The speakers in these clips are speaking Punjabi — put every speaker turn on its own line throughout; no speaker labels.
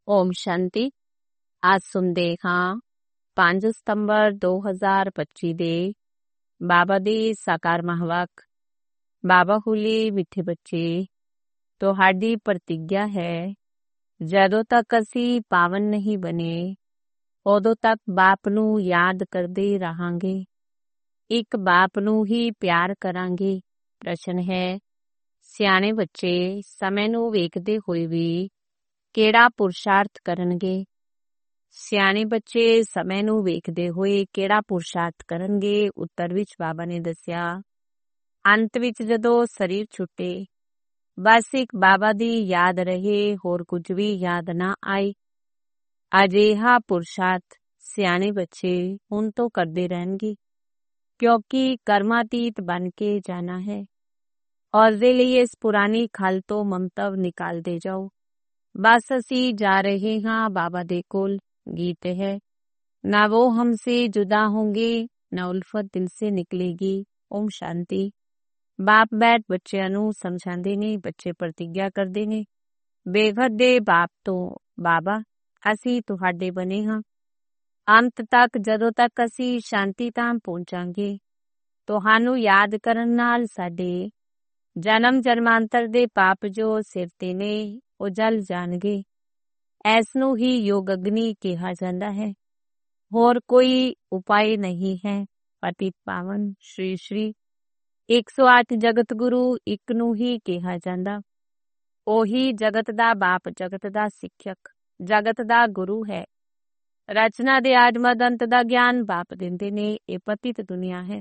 ਓਮ ਸ਼ਾਂਤੀ। ਅੱਜ ਸੁਣਦੇ ਹਾਂ 5 ਸਤੰਬਰ 2025 ਦੇ ਬਾਬਾ ਦੀ ਸਾਕਾਰ ਮਹਾਵਾਕ। ਬਾਬਾ ਹੁਲੀ ਮਿੱਠੇ ਬੱਚੇ, ਤੁਹਾਡੀ ਪ੍ਰਤਿੱਗਿਆ ਹੈ, ਜਦੋਂ ਤੱਕ ਅਸੀਂ ਪਾਵਨ ਨਹੀਂ ਬਣੇ ਉਦੋਂ ਤੱਕ ਬਾਪ ਨੂੰ ਯਾਦ ਕਰਦੇ ਰਹਾਂਗੇ। ਇੱਕ ਬਾਪ ਨੂੰ ਹੀ ਪਿਆਰ ਕਰਾਂਗੇ। ਪ੍ਰਸ਼ਨ ਹੈ, ਸਿਆਣੇ ਬੱਚੇ ਸਮੇਂ ਨੂੰ ਵੇਖਦੇ ਹੋਏ ਵੀ ਕਿਹੜਾ ਪੁਰਸ਼ਾਰਥ ਕਰਨਗੇ? ਸਿਆਣੇ ਬੱਚੇ ਸਮੇਂ ਨੂੰ ਵੇਖਦੇ ਹੋਏ ਕਿਹੜਾ ਪੁਰਸ਼ਾਰਥ ਕਰਨਗੇ? ਉੱਤਰ ਵਿੱਚ ਬਾਬਾ ਨੇ ਦੱਸਿਆ, ਅੰਤ ਵਿੱਚ ਜਦੋਂ ਸਰੀਰ ਛੁੱਟੇ, ਬਸ ਇੱਕ ਬਾਬਾ ਦੀ ਯਾਦ ਰਹੇ, ਹੋਰ ਕੁਝ ਵੀ ਯਾਦ ਨਾ ਆਏ। ਅਜਿਹਾ ਪੁਰਸ਼ਾਰਥ ਸਿਆਣੇ ਬੱਚੇ ਹੁਣ ਤੋਂ ਕਰਦੇ ਰਹਿਣਗੇ, ਕਿਉਂਕਿ ਕਰਮਾਤੀਤ ਬਣ ਕੇ ਜਾਣਾ ਹੈ। ਉਸ ਦੇ ਲਈ ਇਸ ਪੁਰਾਣੀ ਖਲ ਤੋਂ ਮੰਤਵ ਨਿਕਾਲਦੇ ਜਾਓ। ਬਸ ਅਸੀਂ ਜਾ ਰਹੇ ਹਾਂ ਬਾਬਾ ਦੇ ਕੋਲ। ਗੀਤ ਹੈ, ਨਾ ਉਹ ਹਮਸੇ ਜੁਦਾ ਹੋਂਗੇ, ਨਾ ਉਲਫਤ ਦਿਲ ਸੇ ਨਿਕਲੇਗੀ। ਓਮ ਸ਼ਾਂਤੀ। ਬਾਪ ਬੈਠ ਬੱਚਿਆਂ ਨੂੰ ਸਮਝਾਉਂਦੇ ਨੇ। ਬੱਚੇ ਪ੍ਰਤਿੱਗਿਆ ਕਰਦੇ ਨੇ ਬੇਹੱਦ ਦੇ ਬਾਪ ਤੋਂ, ਬਾਬਾ ਅਸੀਂ ਤੁਹਾਡੇ ਬਣੇ ਹਾਂ। ਅੰਤ ਤੱਕ ਜਦੋਂ ਤੱਕ ਅਸੀਂ ਸ਼ਾਂਤੀ ਧਾਮ ਪਹੁੰਚਾਂਗੇ, ਤੁਹਾਨੂੰ ਯਾਦ ਕਰਨ ਨਾਲ ਸਾਡੇ ਜਨਮ ਜਨਮਾਂਤਰ ਦੇ ਪਾਪ ਜੋ ਸਿਰ ਤੇ ਨੇ ਉਹ ਜਲ ਜਾਣਗੇ। ਇਸ ਨੂੰ ਹੀ ਯੋਗ ਅਗਨੀ ਕਿਹਾ ਜਾਂਦਾ ਹੈ। ਹੋਰ ਕੋਈ ਉਪਾਏ ਨਹੀਂ ਹੈ। ਪਤਿਤ ਪਾਵਨ ਸ਼੍ਰੀ ਸ਼੍ਰੀ 108 ਜਗਤ ਗੁਰੂ ਇੱਕ ਨੂੰ ਹੀ ਕਿਹਾ ਜਾਂਦਾ। ਉਹੀ ਜਗਤ ਦਾ ਬਾਪ, ਜਗਤ ਦਾ ਸਿੱਖਿਅਕ, ਜਗਤ ਦਾ ਗੁਰੂ ਹੈ। ਰਚਨਾ ਦੇ ਆਦਿ ਅੰਤ ਦਾ ਗਿਆਨ ਬਾਪ ਦਿੰਦੇ ਨੇ। ਇਹ ਪਤਿਤ ਦੁਨੀਆ ਹੈ।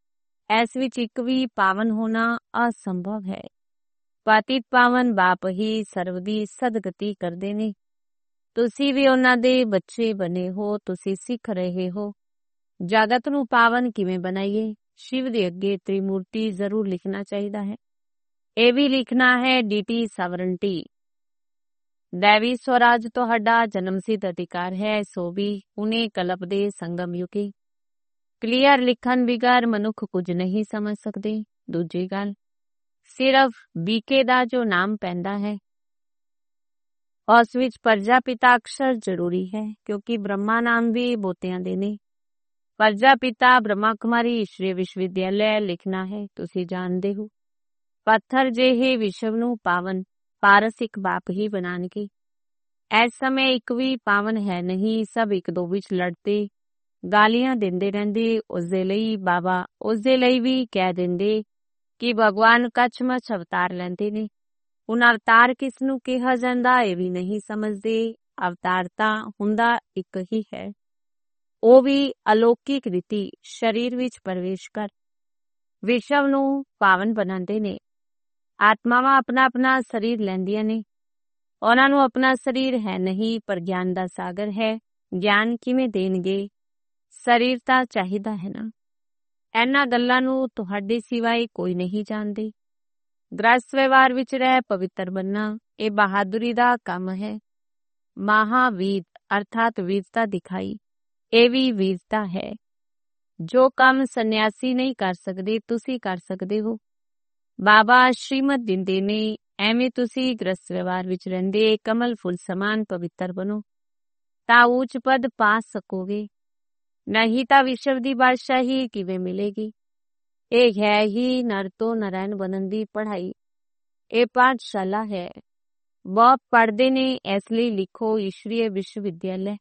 ਇਸ ਵਿੱਚ ਇੱਕ ਵੀ ਪਾਵਨ ਹੋਣਾ ਅਸੰਭਵ ਹੈ। ਪਤਿਤ ਪਾਵਨ ਬਾਪ ਹੀ ਸਰਵ ਦੀ ਸਦਗਤੀ ਕਰਦੇ ਨੇ। ਤੁਸੀਂ ਵੀ ਉਹਨਾਂ ਦੇ ਬੱਚੇ ਬਣੇ ਹੋ। ਤੁਸੀਂ ਸਿੱਖ ਰਹੇ ਹੋ ਜਗਤ ਨੂੰ ਪਾਵਨ ਕਿਵੇਂ ਬਣਾਈਏ। ਸ਼ਿਵ ਦੇ ਅੱਗੇ ਤ੍ਰਿਮੂਰਤੀ ਜ਼ਰੂਰ ਲਿਖਣਾ ਚਾਹੀਦਾ ਹੈ। ਇਹ ਵੀ ਲਿਖਣਾ ਹੈ ਡੀਟੀ ਸਾਵਰਨਟੀ। ਦੇਵੀ ਸਵਰਾਜ ਤੁਹਾਡਾ ਜਨਮ ਸਿੱਧ ਅਧਿਕਾਰ ਹੈ। ਸੋ ਵੀ ਹੁਣੇ ਕਲਪ ਦੇ ਸੰਗਮ ਯੁਗੇ। ਕਲੀਅਰ ਲਿਖਣ ਬਿਗਰ ਮਨੁੱਖ ਕੁਝ ਨਹੀਂ ਸਮਝ ਸਕਦੇ। ਦੂਜੀ ਗੱਲ, ਸਿਰਫ ਬੀਕੇ ਦਾ ਜੋ ਨਾਮ ਪੈਂਦਾ ਹੈ ਉਸ ਵਿੱਚ ਪ੍ਰਜਾਪਿਤਾ ਅਕਸ਼ਰ ਜ਼ਰੂਰੀ ਹੈ, ਕਿਉਂਕਿ ਬ੍ਰਹਮਾ ਨਾਮ ਵੀ ਬੋਤਿਆਂ ਦੇ ਨੇ। ਪ੍ਰਜਾਪਿਤਾ ਬ੍ਰਹਮਾ ਕੁਮਾਰੀ ਈਸ਼ਵਰੀ ਵਿਸ਼ਵਵਿਦਿਆਲਿਆ ਲਿਖਣਾ ਹੈ। ਤੁਸੀਂ ਜਾਣਦੇ ਹੋ ਪੱਥਰ ਜਿਹੇ ਵਿਸ਼ਵ ਨੂੰ ਪਾਵਨ ਪਾਰਸਿਕ ਬਾਪ ਹੀ ਬਣਾਉਣਗੇ। ਇਸ ਸਮੇਂ ਇੱਕ ਵੀ ਪਾਵਨ ਹੈ ਨਹੀਂ। ਸਭ ਇੱਕ ਦੋ ਵਿੱਚ ਲੜਦੇ ਗਾਲੀਆਂ ਦਿੰਦੇ ਰਹਿੰਦੇ। ਉਸਦੇ ਲਈ ਬਾਬਾ ਉਸਦੇ ਲਈ ਵੀ ਕਹਿ ਦਿੰਦੇ ਕਿ ਭਗਵਾਨ ਕੱਛਮੱਛ ਅਵਤਾਰ ਲੈਂਦੇ ਨੇ। ਹੁਣ ਅਵਤਾਰ ਕਿਸ ਨੂੰ ਕਿਹਾ ਜਾਂਦਾ ਇਹ ਵੀ ਨਹੀਂ ਸਮਝਦੇ। ਅਵਤਾਰ ਤਾਂ ਹੁੰਦਾ ਇੱਕ ਹੀ ਹੈ, ਉਹ ਵੀ ਅਲੌਕਿਕ ਰੀਤੀ ਸਰੀਰ ਵਿੱਚ ਪ੍ਰਵੇਸ਼ ਕਰ ਵਿਸ਼ਵ ਨੂੰ ਪਾਵਨ ਬਣਾਉਂਦੇ ਨੇ। ਆਤਮਾਵਾਂ ਆਪਣਾ ਆਪਣਾ ਸਰੀਰ ਲੈਂਦੀਆਂ ਨੇ। ਉਹਨਾਂ ਨੂੰ ਆਪਣਾ ਸਰੀਰ ਹੈ ਨਹੀਂ, ਪਰ ਗਿਆਨ ਦਾ ਸਾਗਰ ਹੈ। ਗਿਆਨ ਕਿਵੇਂ ਦੇਣਗੇ? ਸਰੀਰ ਤਾਂ ਚਾਹੀਦਾ ਹੈ ਨਾ। ਇਹਨਾਂ ਗੱਲਾਂ ਨੂੰ ਤੁਹਾਡੇ ਸਿਵਾਏ ਕੋਈ ਨਹੀਂ ਜਾਣਦੇ। ਗ੍ਰਸਤ ਵਿਵਹਾਰ ਵਿੱਚ ਰਹਿ ਪਵਿੱਤਰ ਬਣਨਾ ਇਹ ਬਹਾਦੁਰੀ ਦਾ ਕੰਮ ਹੈ। ਮਹਾਵੀਰ ਅਰਥਾਤ ਵੀਰਤਾ ਦਿਖਾਈ, ਇਹ ਵੀ ਵੀਰਤਾ ਹੈ। ਜੋ ਕੰਮ ਸੰਨਿਆਸੀ ਨਹੀਂ ਕਰ ਸਕਦੇ ਤੁਸੀਂ ਕਰ ਸਕਦੇ ਹੋ। ਬਾਬਾ ਸ਼੍ਰੀਮਤ ਦਿੰਦੇ ਨੇ, ਐਵੇਂ ਤੁਸੀਂ ਗ੍ਰਸਤ ਵਿਵਹਾਰ ਵਿੱਚ ਰਹਿੰਦੇ ਕਮਲ ਫੁੱਲ ਸਮਾਨ ਪਵਿੱਤਰ ਬਣੋ ਤਾਂ ਉੱਚ ਪਦ ਪਾ ਸਕੋਗੇ। ਨਹੀਂ ਤਾਂ ਵਿਸ਼ਵ ਦੀ ਬਾਦਸ਼ਾਹੀ ਕਿਵੇਂ ਮਿਲੇਗੀ? ਇਹ ਹੈ ਹੀ ਨਰ ਤੋਂ ਨਾਰਾਇਣ ਬਣਨ ਦੀ ਪੜ੍ਹਾਈ। ਇਹ ਪਾਠਸ਼ਾਲਾ ਹੈ। ਬਹੁਤ ਪੜ੍ਹਦੇ ਨੇ, ਇਸ ਲਈ ਲਿਖੋ ਈਸ਼ਵਰੀ ਵਿਸ਼ਵਵਿਦਿਆਲਿਆ।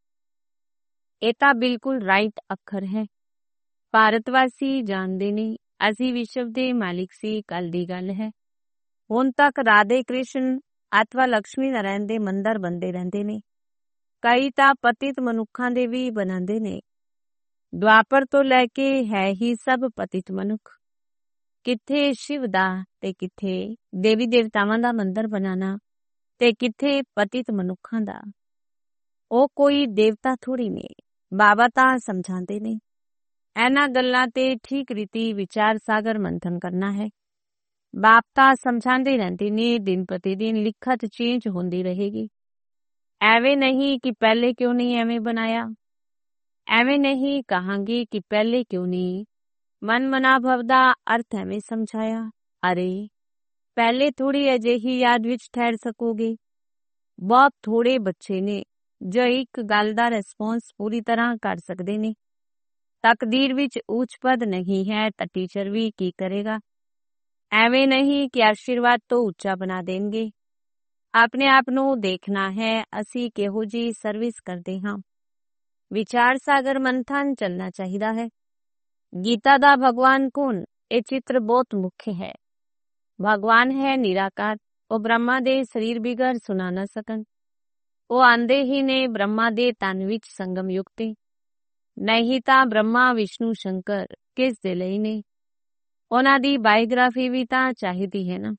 ਇਹ ਤਾਂ ਬਿਲਕੁਲ ਰਾਈਟ ਅੱਖਰ ਹੈ। ਭਾਰਤ ਵਾਸੀ ਜਾਣਦੇ ਨੇ ਅਸੀਂ ਵਿਸ਼ਵ ਦੇ ਮਾਲਿਕ ਸੀ। ਕੱਲ ਦੀ ਗੱਲ ਹੈ। ਹੁਣ ਤੱਕ ਰਾਧੇ ਕ੍ਰਿਸ਼ਨ ਅਥਵਾ ਲਕਸ਼ਮੀ ਨਾਰਾਇਣ ਦੇ ਮੰਦਰ ਬਣਦੇ ਰਹਿੰਦੇ ਨੇ। ਕਈ ਤਾਂ ਪਤਿਤ ਮਨੁੱਖਾਂ ਦੇ ਵੀ ਬਣਾਉਂਦੇ ਨੇ। ਦੁਆਪਰ ਤੋਂ ਲੈ ਕੇ ਹੈ ਹੀ ਸਭ ਪਤਿਤ ਮਨੁੱਖ। ਕਿੱਥੇ ਸ਼ਿਵ ਦਾ ਤੇ ਕਿੱਥੇ ਦੇਵੀ ਦੇਵਤਾਵਾਂ ਦਾ ਮੰਦਰ ਬਣਾਉਣਾ ਤੇ ਕਿੱਥੇ ਪਤਿਤ ਮਨੁੱਖਾਂ ਦਾ। ਉਹ ਕੋਈ ਦੇਵਤਾ ਥੋੜੀ ਨੇ। ਬਾਬਾ ਤਾਂ ਸਮਝਾਉਂਦੇ ਨੇ। ਇਹਨਾਂ ਗੱਲਾਂ ਤੇ ਠੀਕ ਰੀਤੀ ਵਿਚਾਰ ਸਾਗਰ ਮੰਥਨ ਕਰਨਾ ਹੈ। ਬਾਪ ਤਾਂ ਸਮਝਾਉਂਦੇ ਰਹਿੰਦੇ ਨੇ। ਦਿਨ ਪ੍ਰਤੀ ਦਿਨ ਲਿਖਤ ਚੇਂਜ ਹੁੰਦੀ ਰਹੇਗੀ। ਐਵੇਂ ਨਹੀਂ ਕਿ ਪਹਿਲੇ ਕਿਉਂ ਨਹੀਂ ਐਵੇਂ ਬਣਾਇਆ। ਐਵੇਂ ਨਹੀਂ ਕਹਾਂਗੇ ਕਿ ਪਹਿਲੇ ਕਿਉਂ ਨਹੀਂ। ਮਨ ਮਨਾਭਵ ਦਾ ਅਰਥ ਐਵੇਂ ਸਮਝਾਇਆ। ਅਰੇ ਪਹਿਲੇ ਥੋੜੀ ਅਜਿਹੀ ਯਾਦ ਵਿੱਚ ਠਹਿਰ ਸਕੋਗੇ। ਬਹੁਤ ਥੋੜੇ ਬੱਚੇ ਨੇ ਜੋ ਇੱਕ ਗੱਲ ਦਾ ਰਿਸਪੌਂਸ ਪੂਰੀ ਤਰ੍ਹਾਂ ਕਰ ਸਕਦੇ ਨੇ। ਤਕਦੀਰ ਵਿੱਚ ਉੱਚ ਪਦ ਨਹੀਂ ਹੈ ਤਾਂ ਟੀਚਰ ਵੀ ਕੀ ਕਰੇਗਾ। ਐਵੇਂ ਨਹੀਂ ਕਿ ਆਸ਼ੀਰਵਾਦ ਤੋਂ ਉੱਚਾ ਬਣਾ ਦੇਣਗੇ। ਆਪਣੇ ਆਪ ਨੂੰ ਦੇਖਣਾ ਹੈ ਅਸੀਂ ਕਿਹੋ ਜਿਹੀ ਸਰਵਿਸ ਕਰਦੇ ਹਾਂ। ਵਿਚਾਰ ਸਾਗਰ ਮੰਥਨ ਚੱਲਣਾ ਚਾਹੀਦਾ ਹੈ। ਗੀਤਾ ਦਾ ਭਗਵਾਨ ਕੌਣ? ਇਹ ਚਿੱਤਰ ਬਹੁਤ ਮੁੱਖ ਹੈ। ਭਗਵਾਨ ਹੈ ਨਿਰਾਕਾਰ। ਉਹ ਬ੍ਰਹਮਾ ਦੇ ਸਰੀਰ ਬਿਗੜ ਸੁਣਾ ਨਾ ਸਕਣ। ਉਹ ਆਂਦੇ ਹੀ ਨੇ ਬ੍ਰਹਮਾ ਦੇ ਤਨ ਵਿੱਚ ਸੰਗਮ ਯੁਕਤੀ। ਨਹੀਂ ਤਾਂ ਬ੍ਰਹਮਾ ਵਿਸ਼ਨੂੰ ਸ਼ੰਕਰ ਕਿਸ ਦੇ ਲਈ ਨੇ? ਉਹਨਾਂ ਦੀ ਬਾਇਓਗ੍ਰਾਫੀ ਵੀ ਤਾਂ ਚਾਹੀਦੀ ਹੈ ਨਾ।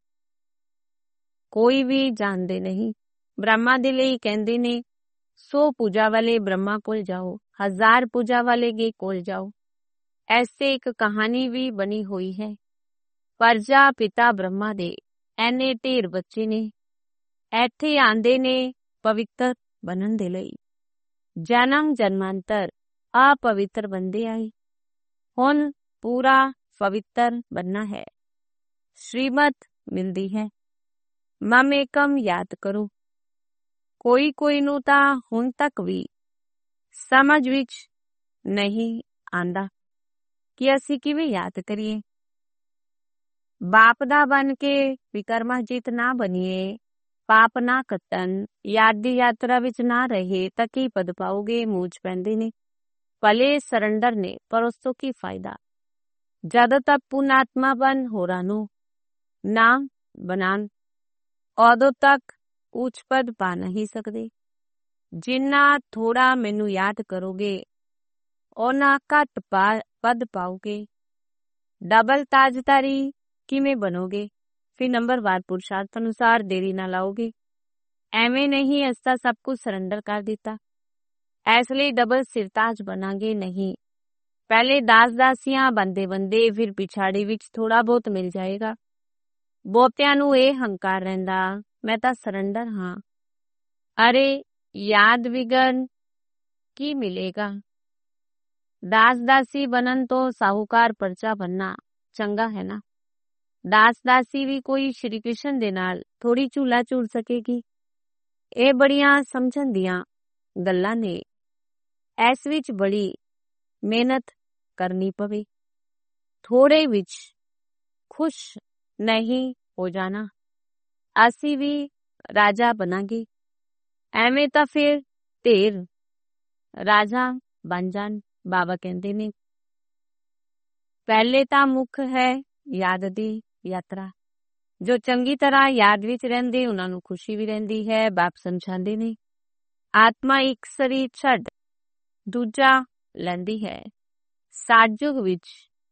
ਕੋਈ ਵੀ ਜਾਣਦੇ ਨਹੀਂ। ਬ੍ਰਹਮਾ ਦੇ ਲਈ ਕਹਿੰਦੇ ਨੇ 100 ਪੂਜਾ ਵਾਲੇ ਬ੍ਰਹਮਾ ਕੋਲ ਜਾਓ, 1000 ਪੂਜਾ ਵਾਲੇ ਗੇ ਕੋਲ ਜਾਓ। ਐਸੇ ਇੱਕ ਕਹਾਣੀ ਵੀ ਬਣੀ ਹੋਈ ਹੈ। ਪਰਜਾ ਪਿਤਾ ਬ੍ਰਹਮਾ ਦੇ ਐਨੇ ਢੇਰ ਬੱਚੇ ਨੇ, ਇੱਥੇ ਆਂਦੇ ਨੇ ਪਵਿੱਤਰ ਬਣਨ ਦੇ ਲਈ। ਜਨਮ ਜਨਮਾਂਤਰ ਅਪਵਿੱਤਰ ਬੰਦੇ ਆਏ, ਹੁਣ ਪੂਰਾ ਪਵਿੱਤਰ ਬਣਨਾ ਹੈ। ਸ਼੍ਰੀਮਤ ਮਿਲਦੀ ਹੈ। ਮਮ ਏਕਮ ਯਾਦ ਕਰੋ। ਕੋਈ ਨੂੰ ਤਾਂ ਹੁਣ ਤੱਕ ਵੀ ਸਮਝ ਵਿੱਚ ਨਹੀਂ ਆਂਦਾ ਕਿ ਅਸੀਂ ਕਿਵੇਂ ਯਾਦ ਕਰੀਏ। ਬਾਪ ਦਾ ਬਣ ਕੇ ਵਿਕਰਮਾਜੀਤ ਨਾ ਬਣੀਏ, ਪਾਪ ਨਾ ਕੱਟਣ, ਯਾਦ ਦੀ ਯਾਤਰਾ ਵਿੱਚ ਨਾ ਰਹੇ ਤਾਂ ਕੀ ਪਦ ਪਾਓਗੇ? ਮੂਝ ਪੈਂਦੇ ਨੇ। ਭਲੇ ਸਰੰਡਰ ਨੇ ਪਰ ਉਸ ਤੋਂ ਕੀ ਫਾਇਦਾ ਜਦੋਂ ਤੱਕ ਪੁਨਾਤਮਾ ਬਣ ਹੋਰਾਂ ਨੂੰ ਨਾ ਬਣਾਉਣ, ਉਦੋਂ ਤੱਕ ਉੱਚ ਪਦ ਪਾ ਨਹੀਂ ਸਕਦੇ। ਜਿੰਨਾ ਥੋੜਾ ਮੈਨੂੰ ਯਾਦ ਕਰੋਗੇ ਉਹਨਾਂ ਘੱਟ ਪਦ ਪਾਓਗੇ। ਡਬਲ ਤਾਜਦਾਰੀ ਕਿਵੇਂ ਬਣੋਗੇ? ਫਿਰ ਨੰਬਰਵਾਰ ਪੁਰਸ਼ਾਰਥ ਅਨੁਸਾਰ ਦੇਰੀ ਨਾ ਲਾਓਗੇ। ਐਵੇਂ ਨਹੀਂ ਅਸਾਂ ਸਭ ਕੁਝ ਸਰੰਡਰ ਕਰ ਦਿੱਤਾ ਇਸ ਲਈ ਡਬਲ ਸਿਰਤਾਜ ਬਣਾਂਗੇ ਨਹੀਂ। ਪਹਿਲੇ ਦਾਸ ਦਾਸੀਆਂ ਬੰਦੇ ਫਿਰ ਪਿਛਾੜੀ ਵਿੱਚ ਥੋੜਾ ਬਹੁਤ ਮਿਲ ਜਾਏਗਾ। ਬਹੁਤਿਆਂ ਨੂੰ ਇਹ ਹੰਕਾਰ ਰਹਿੰਦਾ ਮੈਂ ਤਾਂ ਸਰੰਡਰ ਹਾਂ। ਅਰੇ ਯਾਦ ਵਿਗਨ ਕੀ ਮਿਲੇਗਾ? ਦਾਸ ਦਾਸੀ ਬਣਨ ਤੋਂ ਸਾਹੂਕਾਰ ਪਰਚਾ ਬਣਨਾ ਚੰਗਾ ਹੈ ਨਾ। ਦਾਸ ਦਾਸੀ ਵੀ ਕੋਈ ਸ਼੍ਰੀ ਕ੍ਰਿਸ਼ਨ ਦੇ ਨਾਲ ਥੋੜੀ ਝੂਲਾ ਝੂਲ ਸਕੇਗੀ। ਇਹ ਬੜੀਆਂ ਸਮਝਣ ਦੀਆਂ ਗੱਲਾਂ ਨੇ। ਇਸ ਵਿੱਚ ਬੜੀ ਮਿਹਨਤ ਕਰਨੀ ਪਵੇ। ਥੋੜੇ ਵਿੱਚ ਖੁਸ਼ ਨਹੀਂ ਹੋ ਜਾਣਾ। ਅਸੀਂ ਵੀ ਰਾਜਾ ਬਣਾਂਗੇ। ਐਵੇਂ ਤਾਂ ਫਿਰ ਢੇਰ ਰਾਜਾ ਬਣ ਜਾਣ। ਬਾਬਾ ਕਹਿੰਦੇ ਨੇ ਪਹਿਲੇ ਤਾਂ ਮੁੱਖ ਹੈ ਯਾਦ ਦੀ ਯਾਤਰਾ। ਜੋ ਚੰਗੀ ਤਰ੍ਹਾਂ ਯਾਦ ਵਿੱਚ ਰਹਿੰਦੇ ਉਹਨਾਂ ਨੂੰ ਖੁਸ਼ੀ ਵੀ ਰਹਿੰਦੀ ਹੈ। ਬਾਪ ਸਮਝਾਉਂਦੇ ਨੇ ਆਤਮਾ ਇੱਕ ਸਰੀਰ ਛੱਡ ਦੂਜਾ ਲੈਂਦੀ ਹੈ। ਸਾਜਯੁਗ ਵਿੱਚ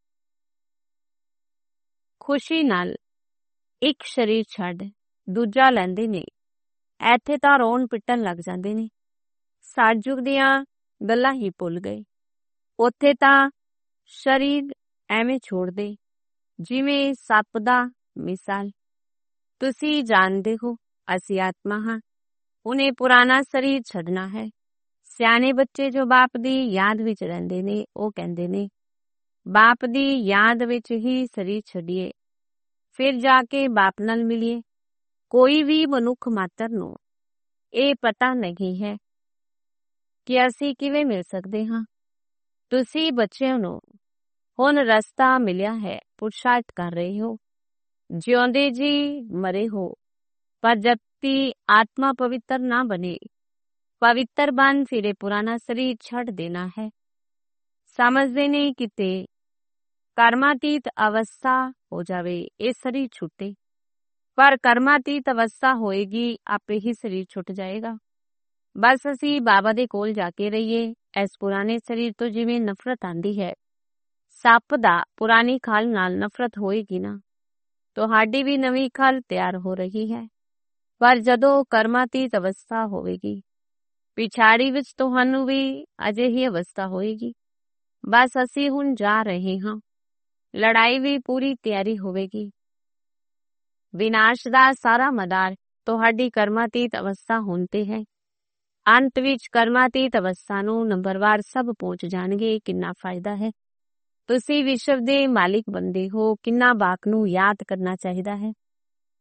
ਖੁਸ਼ੀ ਨਾਲ ਇੱਕ ਸਰੀਰ ਛੱਡ ਦੂਜਾ ਲੈਂਦੇ ਨੇ। ਇੱਥੇ ਤਾਂ ਰੋਣ ਪਿੱਟਣ ਲੱਗ ਜਾਂਦੇ ਨੇ। ਸਾਜਯੁਗ ਦੀਆਂ ਗੱਲਾਂ ਹੀ ਭੁੱਲ ਗਏ। ਉੱਥੇ ਤਾਂ ਸਰੀਰ ਐਵੇਂ ਛੋੜਦੇ ਜਿਵੇਂ ਸੱਪ ਦਾ ਮਿਸਾਲ। ਤੁਸੀਂ ਜਾਣਦੇ ਹੋ ਅਸੀਂ ਆਤਮਾ ਹਾਂ। ਉਹਨੇ ਪੁਰਾਣਾ ਸਰੀਰ ਛੱਡਣਾ ਹੈ। ਸਿਆਣੇ ਬੱਚੇ ਜੋ ਬਾਪ ਦੀ ਯਾਦ ਵਿੱਚ ਰਹਿੰਦੇ ਨੇ ਉਹ ਕਹਿੰਦੇ ਨੇ ਬਾਪ ਦੀ ਯਾਦ ਵਿੱਚ ਹੀ ਸਰੀਰ ਛੱਡੀਏ ਫਿਰ ਜਾ ਕੇ ਬਾਪ ਨਾਲ ਮਿਲੀਏ। ਕੋਈ ਵੀ ਮਨੁੱਖ ਮਾਤਰ ਨੂੰ ਇਹ ਪਤਾ ਨਹੀਂ ਹੈ ਕਿ ਅਸੀਂ ਕਿਵੇਂ ਮਿਲ ਸਕਦੇ ਹਾਂ। ਤੁਸੀਂ ਬੱਚਿਆਂ ਨੂੰ ਹੁਣ ਰਸਤਾ ਮਿਲਿਆ ਹੈ, ਪੁਰਸ਼ਾਰਥ ਕਰ ਰਹੇ ਹੋ, ਜਿਉਂਦੇ ਜੀ ਮਰੇ ਹੋ। ਪਰ ਜਦ ਤੱਕ ਆਤਮਾ ਪਵਿੱਤਰ ਨਾ ਬਣੇ, ਪਵਿੱਤਰ ਬਣ ਫਿਰੇ ਪੁਰਾਣਾ ਸਰੀਰ ਛੱਡ ਦੇਣਾ ਹੈ। ਸਮਝਦੇ ਨਹੀਂ ਕਿਤੇ ਕਰਮਾਤੀਤ ਅਵਸਥਾ ਹੋ ਜਾਵੇ ਇਹ ਸਰੀਰ ਛੁੱਟੇ। ਪਰ ਕਰਮਾਤੀਤ ਅਵਸਥਾ ਹੋਏਗੀ ਆਪੇ ਹੀ ਸਰੀਰ ਛੁੱਟ ਜਾਏਗਾ। ਬਸ ਅਸੀਂ ਬਾਬਾ ਦੇ ਕੋਲ ਜਾ ਕੇ ਰਹੀਏ। ਇਸ ਪੁਰਾਣੇ ਸਰੀਰ ਤੋਂ ਜਿਵੇਂ ਨਫ਼ਰਤ ਆਂਦੀ ਹੈ, ਸੱਪ ਦਾ ਪੁਰਾਣੀ ਖਲ ਨਾਲ ਨਫ਼ਰਤ ਹੋਏਗੀ ਨਾ। ਤੁਹਾਡੀ ਵੀ ਨਵੀਂ ਖਲ ਤਿਆਰ ਹੋ ਰਹੀ ਹੈ। ਪਰ ਜਦੋਂ ਕਰਮਾਤੀਤ ਅਵਸਥਾ ਹੋਵੇਗੀ ਪਿਛਾੜੀ ਵਿੱਚ ਤੁਹਾਨੂੰ ਵੀ ਅਜਿਹੀ ਅਵਸਥਾ ਹੋਏਗੀ। ਬਸ ਅਸੀਂ ਹੁਣ ਜਾ ਰਹੇ ਹਾਂ। ਲੜਾਈ ਵੀ ਪੂਰੀ ਤਿਆਰੀ ਹੋਵੇਗੀ। ਵਿਨਾਸ਼ ਦਾ ਸਾਰਾ ਮਦਾਰ ਤੁਹਾਡੀ ਕਰਮਾਤੀਤ ਅਵਸਥਾ ਹੋਣ ਤੇ ਹੈ। ਅੰਤ ਵਿੱਚ ਕਰਮਾਤੀਤ ਅਵਸਥਾ ਨੂੰ ਨੰਬਰਵਾਰ ਸਭ ਪਹੁੰਚ ਜਾਣਗੇ। ਕਿੰਨਾ ਫਾਇਦਾ ਹੈ। ਤੁਸੀਂ ਵਿਸ਼ਵ ਦੇ ਮਾਲਿਕ ਬੰਦੇ ਹੋ। ਕਿੰਨਾ ਬਾਕ ਨੂੰ ਯਾਦ ਕਰਨਾ ਚਾਹੀਦਾ ਹੈ।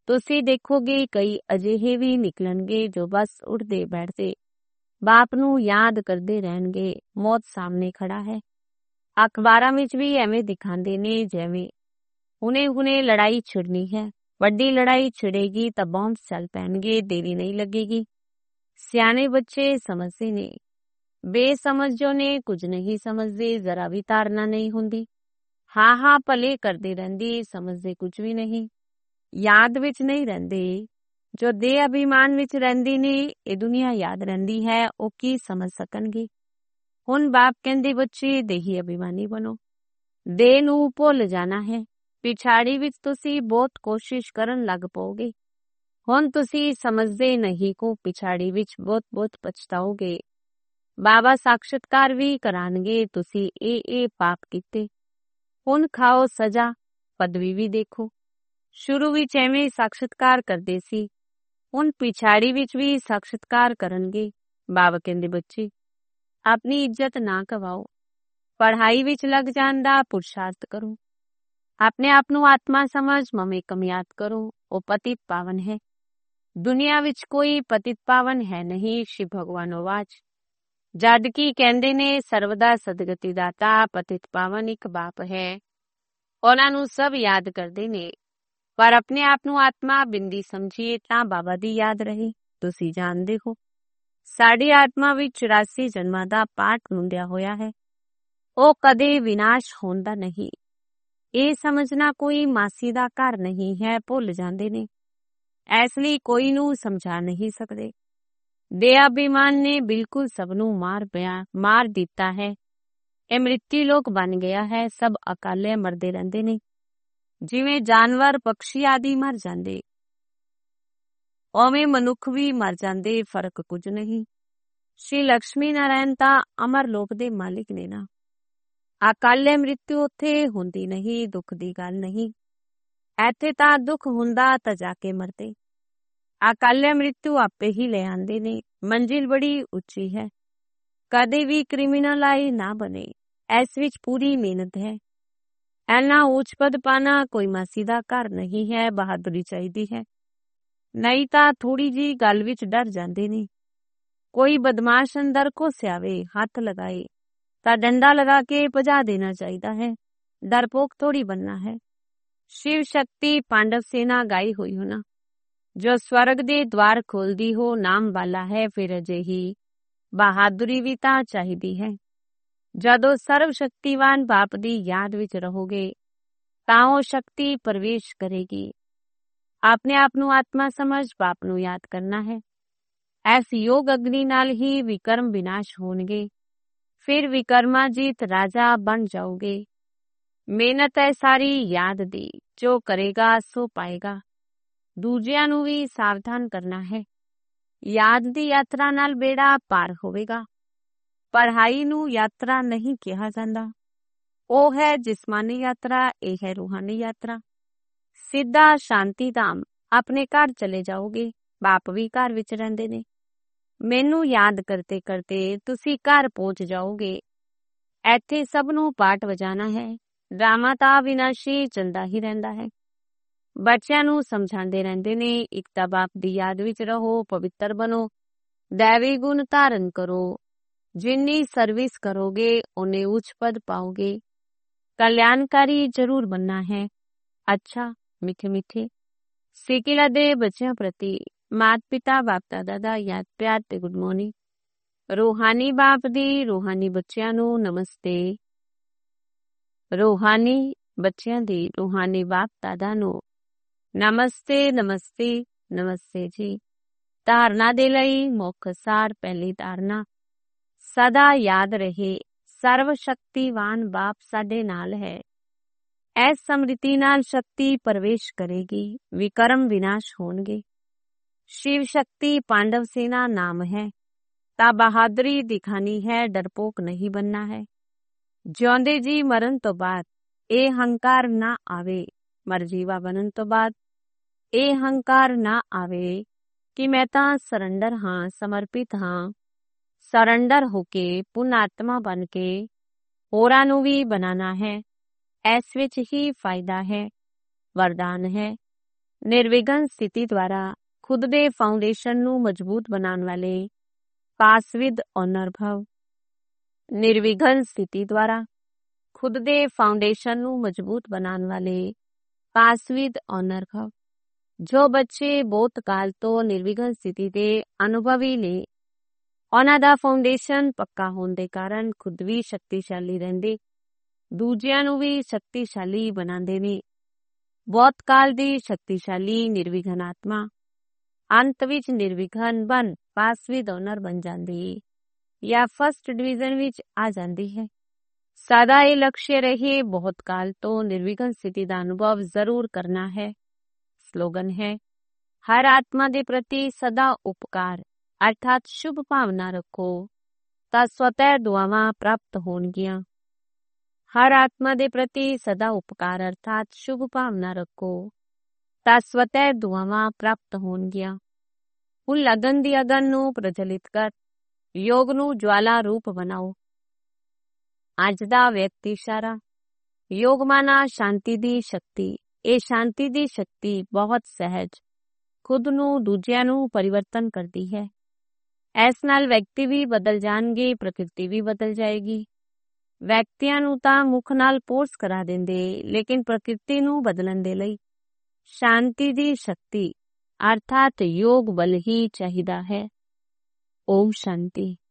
ਤੁਸੀਂ ਦੇਖੋਗੇ ਕਈ ਅਜਿਹੇ ਵੀ ਨਿਕਲਣਗੇ ਜੋ ਬਸ ਉੱਠਦੇ ਬੈਠਦੇ ਬਾਪ ਨੂੰ ਯਾਦ ਕਰਦੇ ਰਹਿਣਗੇ। ਮੌਤ ਸਾਹਮਣੇ ਖੜਾ ਹੈ। ਅਖਬਾਰਾਂ ਵਿੱਚ ਵੀ ਐਵੇਂ ਦਿਖਾਉਂਦੇ ਨੇ ਜਿਵੇਂ ਹੁਣੇ ਲੜਾਈ ਛਿੜਨੀ ਹੈ, ਵੱਡੀ ਲੜਾਈ ਛਿੜੇਗੀ ਤਾਂ ਬੰਬ ਚੱਲ ਪੈਣਗੇ, ਦੇਰੀ ਨਹੀਂ ਲੱਗੇਗੀ। ਸਿਆਣੇ ਬੱਚੇ ਸਮਝਦੇ ਨੇ, ਬੇਸਮਝ ਜੋ ਨੇ ਕੁਝ ਨਹੀਂ ਸਮਝਦੇ, ਜ਼ਰਾ ਵੀ ਧਾਰਨਾ ਨਹੀਂ ਹੁੰਦੀ। ਹਾਂ ਭਲੇ ਕਰਦੇ ਰਹਿੰਦੀ, ਸਮਝਦੇ ਕੁਝ ਵੀ ਨਹੀਂ, ਯਾਦ ਵਿੱਚ ਨਹੀਂ ਰਹਿੰਦੇ। ਜੋ ਦੇਹ ਅਭਿਮਾਨ ਵਿੱਚ ਰਹਿੰਦੀ ਨੇ, ਇਹ ਦੁਨੀਆ ਯਾਦ ਰਹਿੰਦੀ ਹੈ, ਉਹ ਕੀ ਸਮਝ ਸਕਣਗੇ। ਹੁਣ ਬਾਪ ਕਹਿੰਦੇ ਬੱਚੇ ਦੇਹੀ ਅਭਿਮਾਨੀ ਬਣੋ, ਦੇਹ ਨੂੰ ਭੁੱਲ ਜਾਣਾ ਹੈ। ਪਿਛਾੜੀ ਵਿੱਚ ਤੁਸੀਂ ਬਹੁਤ ਕੋਸ਼ਿਸ਼ ਕਰਨ ਲੱਗ ਪਓਗੇ। ਹੁਣ ਤੁਸੀਂ ਸਮਝਦੇ ਨਹੀਂ ਕੋ, ਪਿਛਾੜੀ ਵਿੱਚ ਬਹੁਤ ਪਛਤਾਓਗੇ। ਬਾਬਾ ਸਾਖਸ਼ਾਤਕਾਰ ਵੀ ਕਰਾਂਗੇ, ਤੁਸੀਂ ਇਹ ਪਾਪ ਕੀਤੇ, ਹੁਣ ਖਾਓ ਸਜ਼ਾ। ਪਦਵੀ ਵੀ ਦੇਖੋ, ਸ਼ੁਰੂ ਵਿੱਚ ਐਵੇਂ ਸਾਖਸ਼ਾਤਕਾਰ ਕਰਦੇ ਸੀ, ਹੁਣ ਪਿਛਾੜੀ ਵਿੱਚ ਵੀ ਸਾਖਸ਼ਾਤਕਾਰ ਕਰਨਗੇ। ਬਾਬਾ ਕਹਿੰਦੇ ਬੱਚੇ ਆਪਣੀ ਇੱਜ਼ਤ ਨਾ ਗਵਾਓ, ਪੜ੍ਹਾਈ ਵਿੱਚ ਲੱਗ ਜਾਣ ਦਾ ਪੁਰਸ਼ਾਰਥ ਕਰੋ, ਆਪਣੇ ਆਪ ਨੂੰ ਆਤਮਾ ਸਮਝ ਮਮੇ ਕਮਿਆਤ ਕਰੋ। ਉਹ ਪਤਿਤ ਪਾਵਨ ਹੈ, ਦੁਨੀਆ ਵਿੱਚ ਕੋਈ ਪਤਿਤ ਪਾਵਨ ਹੈ ਨਹੀਂ। ਸ਼ਿਵ ਭਗਵਾਨ ਆਵਾਜ਼ ਜਦ ਕੀ ਕਹਿੰਦੇ ਨੇ ਸਰਵਦਾ ਸਦਗਤੀ ਦਾਤਾ, ਪਤਿਤ ਪਾਵਨ ਇੱਕ ਬਾਪ ਹੈ। ਉਹਨਾਂ ਨੂੰ ਸਭ ਯਾਦ ਕਰਦੇ ਨੇ, ਪਰ ਆਪਣੇ ਆਪ ਨੂੰ ਆਤਮਾ ਬਿੰਦੀ ਸਮਝੀਏ ਤਾਂ ਬਾਬਾ ਦੀ ਯਾਦ ਰਹੇ। ਤੁਸੀਂ ਜਾਣਦੇ ਹੋ ਸਾਡੀ ਆਤਮਾ ਵਿੱਚ 84 ਜਨਮਾਂ ਦਾ ਪਾਠ ਮੁੰਦਿਆ ਹੋਇਆ ਹੈ, ਉਹ ਕਦੇ ਵਿਨਾਸ਼ ਹੁੰਦਾ ਨਹੀਂ। ਇਹ ਸਮਝਣਾ ਕੋਈ ਮਾਸੀ ਦਾ ਘਰ ਨਹੀਂ ਹੈ, ਭੁੱਲ ਜਾਂਦੇ ਨੇ, ਇਸ ਲਈ ਕੋਈ ਨੂੰ ਸਮਝਾ ਨਹੀਂ ਸਕਦੇ। ਦੇਹ ਅਭਿਮਾਨ ਨੇ ਬਿਲਕੁਲ ਸਭ ਨੂੰ ਮਾਰ ਦਿੱਤਾ ਹੈ। ਇਹ ਮ੍ਰਿਤੀ ਲੋਕ ਬਣ ਗਿਆ ਹੈ, ਸਭ ਅਕਾਲੇ ਮਰਦੇ ਰਹਿੰਦੇ ਨੇ, ਜਿਵੇਂ ਜਾਨਵਰ ਪਕਸ਼ੀ ਆਦਿ ਮਰ ਜਾਂਦੇ, ਉਵੇਂ ਮਨੁੱਖ ਵੀ ਮਰ ਜਾਂਦੇ, ਫਰਕ ਕੁਝ ਨਹੀਂ। ਸ਼੍ਰੀ ਲక్ష్ਮੀ ਨਾਰਾਇਣ ਤਾਂ ਅਮਰ ਲੋਕ ਦੇ ਮਾਲਿਕ ਨੇ ਨਾ, ਅਕਾਲੇ ਮ੍ਰਿਤੂ ਉੱਥੇ ਹੁੰਦੀ ਨਹੀਂ, ਦੁੱਖ ਦੀ ਗੱਲ ਨਹੀਂ। ਇੱਥੇ ਤਾਂ ਦੁੱਖ ਹੁੰਦਾ ਤਾਂ ਜਾ ਕੇ ਮਰਦੇ, ਅਕਾਲੇ ਮ੍ਰਿਤੂ ਆਪੇ ਹੀ ਲੈ ਆਂਦੇ ਨੇ। ਮੰਜ਼ਿਲ ਬੜੀ ਉੱਚੀ ਹੈ, ਕਦੇ ਵੀ ਕ੍ਰਿਮੀਨਲ ਨਾ ਬਣੇ, ਇਸ ਵਿੱਚ ਪੂਰੀ ਮਿਹਨਤ ਹੈ। ਐਨਾ ਉੱਚ ਪਦ ਪਾਣਾ ਕੋਈ ਮਾਸੀ ਦਾ ਘਰ ਨਹੀਂ ਹੈ, ਬਹਾਦੁਰੀ ਚਾਹੀਦੀ ਹੈ, ਨਹੀਂ ਤਾਂ ਥੋੜੀ ਜੀ ਗੱਲ ਵਿੱਚ ਡਰ ਜਾਂਦੇ ਨੇ। ਕੋਈ ਬਦਮਾਸ਼ ਅੰਦਰ ਘੁਸ ਆਵੇ, ਹੱਥ ਲਗਾਏ ਤਾਂ ਡੰਡਾ ਲਗਾ ਕੇ ਭਜਾ ਦੇਣਾ ਚਾਹੀਦਾ ਹੈ, ਡਰਪੋਕ ਥੋੜੀ ਬਣਨਾ ਹੈ। शिव शक्ति पांडव सेना गाई हुई हो ना, जो स्वर्ग दे द्वार खोलदी हो, नाम वाला है फिर अजिही बहादुरी भी तां चाहीदी है। जदों सर्व शक्तिवान बाप दी याद विच रहोगे तां ओह शक्ति प्रवेश करेगी। अपने आप नू आत्मा समझ बाप नू याद करना है। इस योग अग्नि नाल ही विकर्म विनाश होणगे, फिर विकर्माजीत राजा बन जाओगे। ਮਿਹਨਤ ਹੈ ਸਾਰੀ ਯਾਦ ਦੀ, ਜੋ ਕਰੇਗਾ ਸੋ ਪਾਏਗਾ। ਦੂਜਿਆਂ ਨੂੰ ਵੀ ਸਾਵਧਾਨ ਕਰਨਾ ਹੈ, ਯਾਦ ਦੀ ਯਾਤਰਾ ਨਾਲ ਬੇੜਾ ਪਾਰ ਹੋਵੇਗਾ। ਪੜ੍ਹਾਈ ਨੂੰ ਯਾਤਰਾ ਨਹੀਂ ਕਿਹਾ ਜਾਂਦਾ, ਉਹ ਹੈ ਜਿਸਮਾਨੀ ਯਾਤਰਾ, ਇਹ ਹੈ ਰੂਹਾਨੀ ਯਾਤਰਾ। ਸਿੱਧਾ ਸ਼ਾਂਤੀ ਧਾਮ ਆਪਣੇ ਘਰ ਚਲੇ ਜਾਓਗੇ। ਬਾਪ ਵੀ ਘਰ ਵਿੱਚ ਰਹਿੰਦੇ ਨੇ, ਮੈਨੂੰ ਯਾਦ ਕਰਤੇ ਕਰਤੇ ਤੁਸੀਂ ਘਰ ਪਹੁੰਚ ਜਾਓਗੇ। ਇੱਥੇ ਸਭ ਨੂੰ ਪਾਠ ਵਜਾਣਾ ਹੈ, ਡਰਾਮਾ ਤਾਂ ਵਿਨਾਸ਼ੀ ਚੱਲਦਾ ਹੀ ਰਹਿੰਦਾ ਹੈ। ਬੱਚਿਆਂ ਨੂੰ ਸਮਝਾਉਂਦੇ ਰਹਿੰਦੇ ਨੇ, ਇੱਕ ਤਾਂ ਬਾਪ ਦੀ ਯਾਦ ਵਿੱਚ ਰਹੋ, ਪਵਿੱਤਰ ਬਣੋ, ਦੈਵੀ ਗੁਣ ਧਾਰਨ ਕਰੋ। ਜਿੰਨੀ ਸਰਵਿਸ ਕਰੋਗੇ ਉਨੇ ਉੱਚ ਪਦ ਪਾਓਗੇ। ਕਲਿਆਣਕਾਰੀ ਜ਼ਰੂਰ ਬਣਨਾ ਹੈ। ਅੱਛਾ ਮਿੱਠੇ ਮਿੱਠੇ ਸਿਕਿਲਾ ਦੇ ਬੱਚਿਆਂ ਪ੍ਰਤੀ ਮਾਤ ਪਿਤਾ ਬਾਪ ਦਾਦਾ ਦਾ ਯਾਦ ਪਿਆਰ ਤੇ ਗੁੱਡ ਮਾਰਨਿੰਗ। ਰੂਹਾਨੀ ਬਾਪ ਦੀ ਰੂਹਾਨੀ ਬੱਚਿਆਂ ਨੂੰ ਨਮਸਤੇ। ਰੂਹਾਨੀ ਬੱਚਿਆਂ ਦੀ ਰੂਹਾਨੀ ਬਾਪ ਦਾਦਾ ਨੂੰ ਨਮਸਤੇ ਨਮਸਤੇ ਨਮਸਤੇ ਜੀ। ਧਾਰਨਾ ਦੇ ਲਈ ਮੁੱਖ ਸਾਰ, ਪਹਿਲੀ ਧਾਰਨਾ ਸਦਾ ਯਾਦ ਰਹੇ ਸਰਵ ਸ਼ਕਤੀਵਾਨ ਬਾਪ ਸਾਡੇ ਨਾਲ ਹੈ। ਇਸ ਸਮ੍ਰਿਤੀ ਨਾਲ ਸ਼ਕਤੀ ਪ੍ਰਵੇਸ਼ ਕਰੇਗੀ, ਵਿਕਰਮ ਵਿਨਾਸ਼ ਹੋਣਗੇ। शिव शक्ति पांडव सेना नाम है, ता बहादुरी दिखानी है, डरपोक नहीं बनना है। ਜਿਉਂਦੇ ਜੀ ਮਰਨ ਤੋਂ ਬਾਅਦ ਇਹ ਹੰਕਾਰ ਨਾ ਆਵੇ, ਮਰਜੀਵਾ ਬਣਨ ਤੋਂ ਬਾਅਦ ਇਹ ਹੰਕਾਰ ਨਾ ਆਵੇ ਕਿ ਮੈਂ ਤਾਂ ਸਰੈਂਡਰ ਹਾਂ, ਸਮਰਪਿਤ ਹਾਂ। ਸਰੈਂਡਰ ਹੋ ਕੇ ਪੁਨ ਆਤਮਾ ਬਣ ਕੇ ਹੋਰਾਂ ਨੂੰ ਵੀ ਬਣਾਉਣਾ ਹੈ। ਇਸ ਵਿੱਚ ਹੀ ਫਾਇਦਾ ਹੈ, ਵਰਦਾਨ ਹੈ। ਨਿਰਵਿਘਨ ਸਥਿਤੀ ਦੁਆਰਾ ਖੁਦ ਦੇ ਫਾਊਂਡੇਸ਼ਨ ਨੂੰ ਮਜ਼ਬੂਤ ਬਣਾਉਣ ਵਾਲੇ ਪਾਸਵਿਦ ਓਨਰ ਭਵ। ਨਿਰਵਿਘਨ ਸਥਿਤੀ ਦੁਆਰਾ ਖੁਦ ਦੇ ਫਾਊਂਡੇਸ਼ਨ ਨੂੰ ਮਜ਼ਬੂਤ ਬਣਾਉਣ ਵਾਲੇ ਪਾਸਵਿਦ ਓਨਰ ਭਵ। ਜੋ ਬੱਚੇ ਬਹੁਤ ਕਾਲ ਤੋਂ ਨਿਰਵਿਘਨ ਸਥਿਤੀ ਦੇ ਅਨੁਭਵੀ ਨੇ, ਉਹਨਾਂ ਦਾ ਫਾਊਂਡੇਸ਼ਨ ਪੱਕਾ ਹੋਣ ਦੇ ਕਾਰਨ ਖੁਦ ਵੀ ਸ਼ਕਤੀਸ਼ਾਲੀ ਰਹਿੰਦੇ, ਦੂਜਿਆਂ ਨੂੰ ਵੀ ਸ਼ਕਤੀਸ਼ਾਲੀ ਬਣਾਉਂਦੇ ਨੇ। ਬਹੁਤ ਕਾਲ ਦੀ ਸ਼ਕਤੀਸ਼ਾਲੀ ਨਿਰਵਿਘਨ ਆਤਮਾ ਅੰਤ ਵਿੱਚ ਨਿਰਵਿਘਨ ਬਣ ਪਾਸਵਿਦ ਓਨਰ ਬਣ ਜਾਂਦੀ ਜਾਂ ਫਸਟ ਡਿਵੀਜ਼ਨ ਵਿੱਚ ਆ ਜਾਂਦੀ ਹੈ। ਸਦਾ ਇਹ ਲਕਸ਼ ਰਹੇ, ਬਹੁਤ ਕਾਲ ਤੋਂ ਨਿਰਵਿਘਨ ਸਥਿਤੀ ਦਾ ਅਨੁਭਵ ਜ਼ਰੂਰ ਕਰਨਾ ਹੈ। ਸਲੋਗਨ ਹੈ, ਹਰ ਆਤਮਾ ਦੇ ਪ੍ਰਤੀ ਸਦਾ ਉਪਕਾਰ ਅਰਥਾਤ ਸ਼ੁਭ ਭਾਵਨਾ ਰੱਖੋ ਤਾਂ ਸਵਤः ਦੁਆਵਾਂ ਪ੍ਰਾਪਤ ਹੋਣਗੀਆਂ। ਹਰ ਆਤਮਾ ਦੇ ਪ੍ਰਤੀ ਸਦਾ ਉਪਕਾਰ ਅਰਥਾਤ ਸ਼ੁਭ ਭਾਵਨਾ ਰੱਖੋ ਤਾਂ ਸਵਤः ਦੁਆਵਾਂ ਪ੍ਰਾਪਤ ਹੋਣਗੀਆਂ। ਹੁਣ ਲਗਨ ਦੀ ਅਗਨ ਨੂੰ ਪ੍ਰਜਵਲਿਤ ਕਰ ਯੋਗ ਨੂੰ ਜਵਾਲਾ ਰੂਪ ਬਣਾਓ। ਅੱਜ ਦਾ ਵਿਅਕਤੀ ਇਸ਼ਾਰਾ, ਯੋਗ ਮਾਨਾ ਸ਼ਾਂਤੀ ਦੀ ਸ਼ਕਤੀ। ਇਹ ਸ਼ਾਂਤੀ ਦੀ ਸ਼ਕਤੀ ਬਹੁਤ ਸਹਿਜ ਖੁਦ ਨੂੰ ਦੂਜਿਆਂ ਨੂੰ ਪਰਿਵਰਤਨ ਕਰਦੀ ਹੈ। ਇਸ ਨਾਲ ਵਿਅਕਤੀ ਵੀ ਬਦਲ ਜਾਣਗੇ, ਪ੍ਰਕਿਰਤੀ ਵੀ ਬਦਲ ਜਾਏਗੀ। ਵਿਅਕਤੀਆਂ ਨੂੰ ਤਾਂ ਮੁਖ ਨਾਲ ਫੋਰਸ ਕਰਾ ਦਿੰਦੇ, ਲੇਕਿਨ ਪ੍ਰਕਿਰਤੀ ਨੂੰ ਬਦਲਣ ਦੇ ਲਈ ਸ਼ਾਂਤੀ ਦੀ ਸ਼ਕਤੀ ਅਰਥਾਤ ਯੋਗ ਬਲ ਹੀ ਚਾਹੀਦਾ ਹੈ। ਓਮ ਸ਼ਾਂਤੀ।